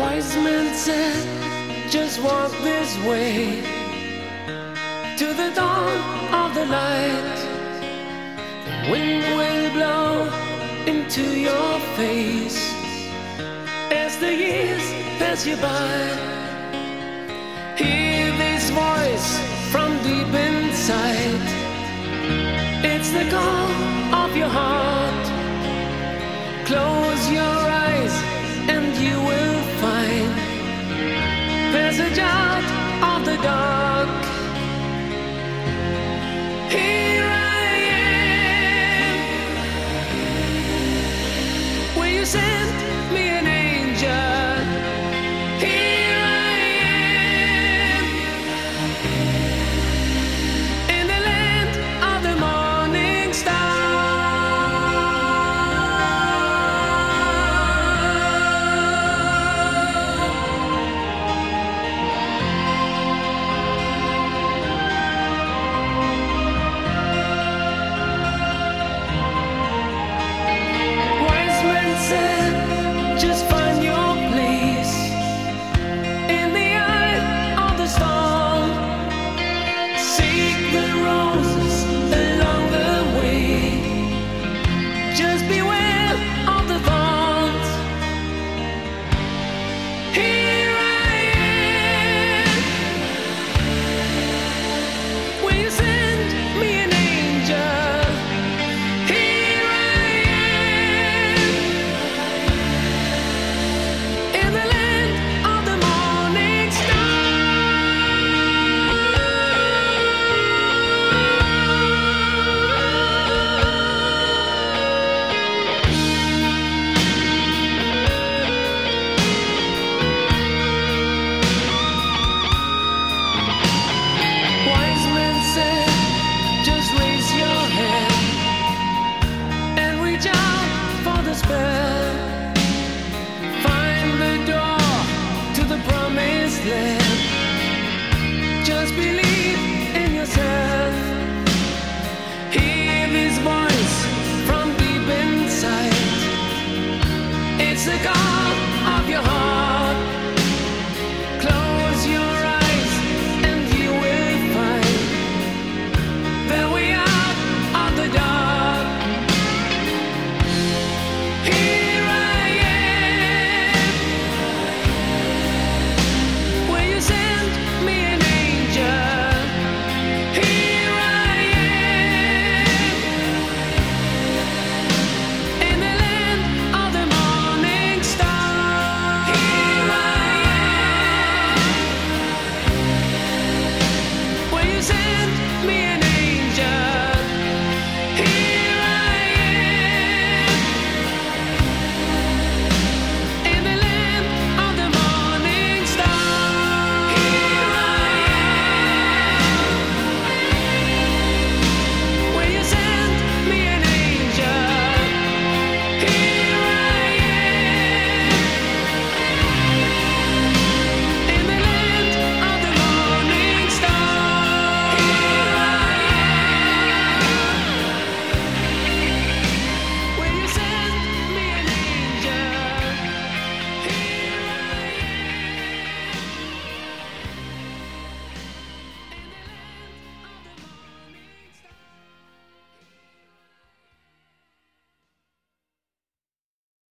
Wise men said, just walk this way to the dawn of the light. The wind will blow into your face as the years pass you by. Hear this voice from deep inside. It's the call of your heart. Close your eyes and you will find passage out of the dark. Here I am. Will you send me an angel? Here I am. In the land of the morning star. Just find your place in the eye of the storm. Seek the roses along the way. Just beware of the thorns. Here I am. Will you send me an angel? Here I am. In the land of the morning star. Wise men said, just raise your hand and reach out for the spell. Find the door to the promised land. Just believe.